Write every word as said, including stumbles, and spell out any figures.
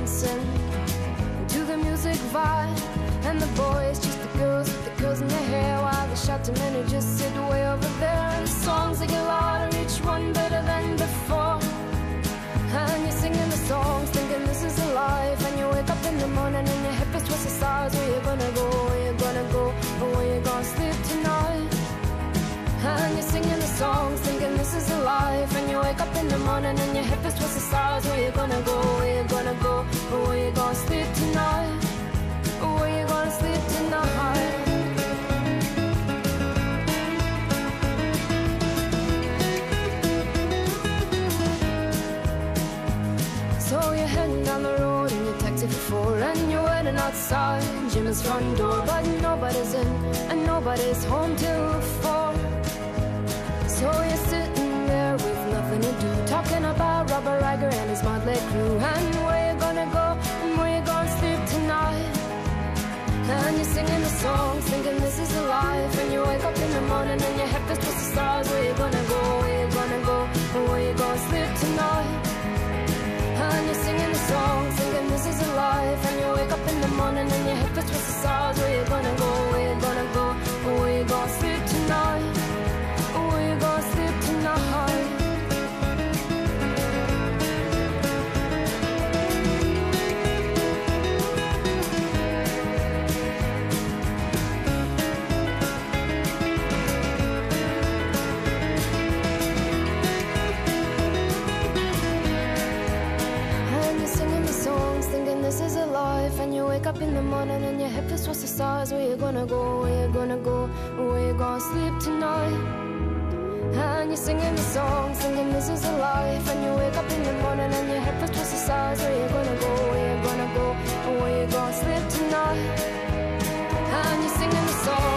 dancing to the music vibe. And the boys, just the girls with the curls in their hair, while the shouting men who just sit way over there. And the songs they get louder, each one better than before. And you're singing the songs, thinking this is a life. And you wake up in the morning and your hip is twisted sides. Where you gonna go, where you gonna go, or where you gonna sleep tonight? And you're singing the songs, thinking this is a life. And you wake up in the morning and your hip is twisted sides. Where you gonna go, where you gonna go, or where you gonna sleep tonight? Or where you gonna sleep tonight? So you're heading down the road in your taxi for four, and you're waiting outside Jim's front door, but nobody's in and nobody's home till four. So you're sitting there with nothing to do, talking about Robert Riger and his motley crew, and where you gonna go and where you gonna sleep tonight. And you're singing the songs, thinking this is a life. And you wake up in the morning and your head is twisted the stars. Where you gonna go, where you gonna go, and where you gonna sleep tonight? And you're singing the songs, thinking this is a life. And you wake up in the morning and your head is twisted the stars. Where you gonna go, where you gonna go, and where you gonna sleep tonight? Where you gonna sleep tonight? This is a life. And you wake up in the morning and your hip is twisted stars. Where you gonna go, where you gonna go, where you gonna sleep tonight? And you're singing the song, singing this is a life. And you wake up in the morning and your hip is twisted stars. Where you gonna go, where you gonna go, where you gonna sleep tonight? And you're singing the song.